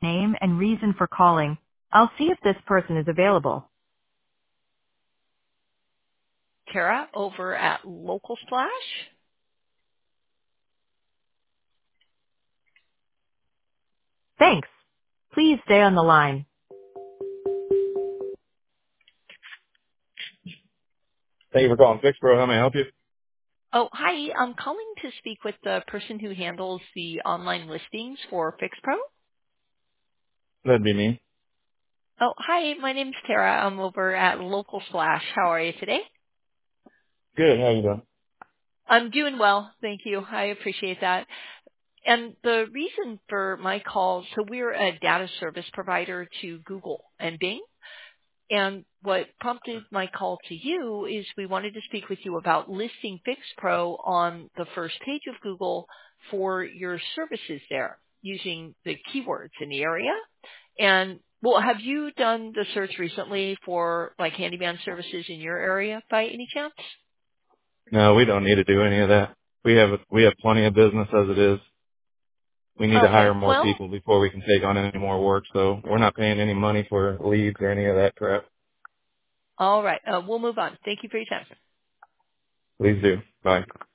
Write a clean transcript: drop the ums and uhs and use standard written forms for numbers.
name and reason for calling. I'll see if this person is available. Tara over at Local Splash. Thanks. Please stay on the line. Thank you for calling Fixpro. How may I help you? Oh, hi. I'm calling to speak with the person who handles the online listings for FixPro. That'd be me. Oh, hi. My name's Tara. I'm over at Local Splash. How are you today? Good. How you doing? I'm doing well. Thank you. I appreciate that. And the reason for my call, so we're a data service provider to Google and Bing. And what prompted my call to you is we wanted to speak with you about listing FixPro on the first page of Google for your services there using the keywords in the area. And well, have you done the search recently for like handyman services in your area by any chance? No, we don't need to do any of that. We have plenty of business as it is. We need to Okay. hire more Well, people before we can take on any more work, so we're not paying any money for leads or any of that crap. all right. We'll move on. Thank you for your time. Please do. Bye.